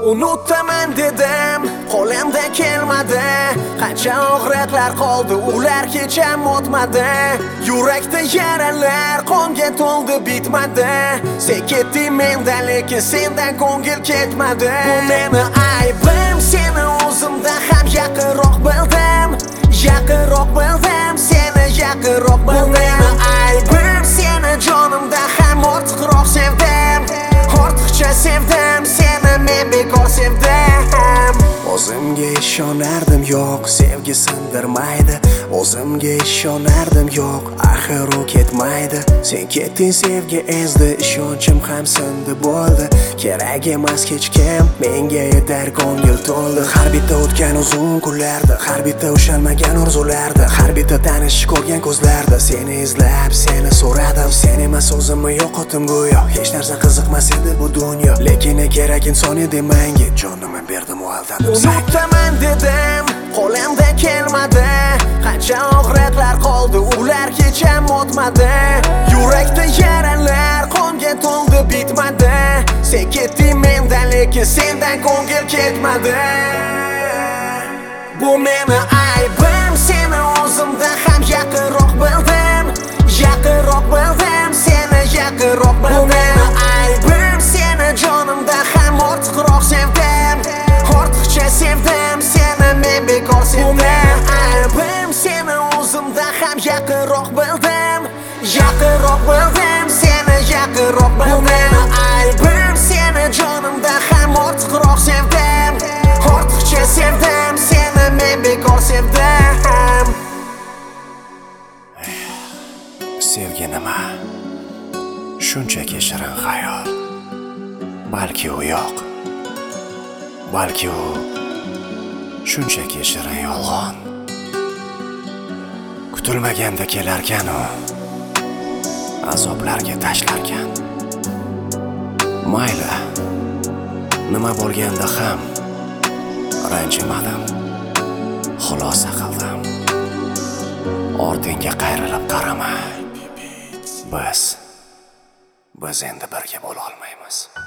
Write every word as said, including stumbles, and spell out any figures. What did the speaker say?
Unutaman dedim, qo'limda kelmadi. Qancha og'riqlar qoldi, ular kecham o'tmadi. Yurakda yaralar qonga to'ldi, bitmadi. Sen ketding mendan, lekin sendan ko'ngil ketmadi. Bu meni aybim, seni o'zimdan ham yaqinroq bildim. Yaqinroq bildim, seni yaqinroq bildim. Bu meni aybim, seni jonimdan ham ortiqroq sevdim. Ortiqcha sevdim, seni men bekor sevdim. O'zimga ishonardim, yo'q, sevgi sindirmaydi. O'zimga ishonardim, yo'q, axir u ketmaydi. Sen ketding, sevgi ezdi, ishonchim ham sindi bo'ldi. Kerak emas hech kim, menga yetar ko'ngil to'ldi. Har bitta o'tgan uzun kunlarda, har bitta ushalmagan orzularda, har bitta tanish ko'rgan ko'zlarda seni izlab, seni so'radim. Sen emas o'zimni yo'qotdim go'yo, hech narsa qiziqmas edi bu dunyo. Lekin ne kerak inson edi menga, jonimni berdim u aldadim. Unutaman dedim, qo'limda kelmadi. Qancha og'riqlar qoldi, ular kecham o'tmadi. Yurakda yaralar qonga to'ldi, bitmadi. Sen ketding mendan, lekin sendan ko'ngil ketmadi. Bu meni aybim, seni o'zimdan ham yaqinroq bildim. Yaqinroq bildim, seni yaqinroq bildim. Bu meni aybim, seni jonimdan ham ortiqroq sevdim. Ortiqcha sevdim, seni men bekor sevdim. Bu meni aybim, seni o'zimdan ham yaqinroq bildim. Yaqinroq bildim, seni yaqinroq bildim. Bu meni aybim, seni jonimdan ham ortiqroq sevdim. Ortiqcha sevdim, seni men bekor sevdim. Sevgi nima? Shunchaki shirin xayol. Balki u yo'q. Balki u shunchaki shirin yolg'on. Kutilmaganda kelarkan u, azoblarga tashlarkan. Mayli, nima bo'lganda ham ranjimadim, xulosa qildim. Ortingga qayrilib qarama. Biz biz endi birga bo'la olmaymiz.